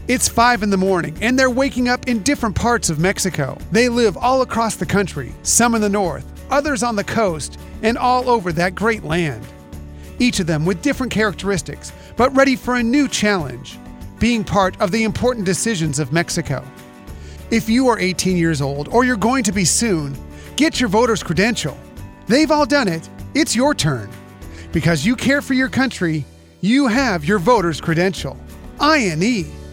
It's 5 in the morning, and they're waking up in different parts of Mexico. They live all across the country, some in the north, others on the coast, and all over that great land. Each of them with different characteristics, but ready for a new challenge, being part of the important decisions of Mexico. If you are 18 years old, or you're going to be soon, get your voter's credential. They've all done it. It's your turn. Because you care for your country, you have your voter's credential. INE.